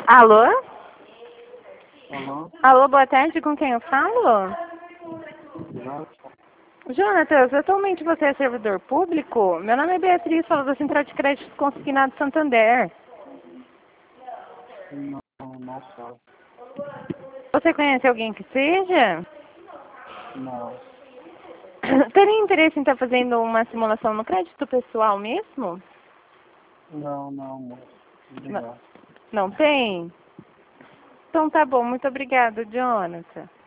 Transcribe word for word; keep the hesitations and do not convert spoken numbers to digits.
Alô? Alô? Alô, boa tarde, com quem eu falo? Jonathan? Jonatas, atualmente você é servidor público? Meu nome é Beatriz, falo da Central de Crédito Consignado Santander. Não, não sou. Você conhece alguém que seja? Não. Teria interesse em estar fazendo uma simulação no crédito pessoal mesmo? Não, não, moço. Não, Obrigado. não tem? Então tá bom, muito obrigada, Jonathan.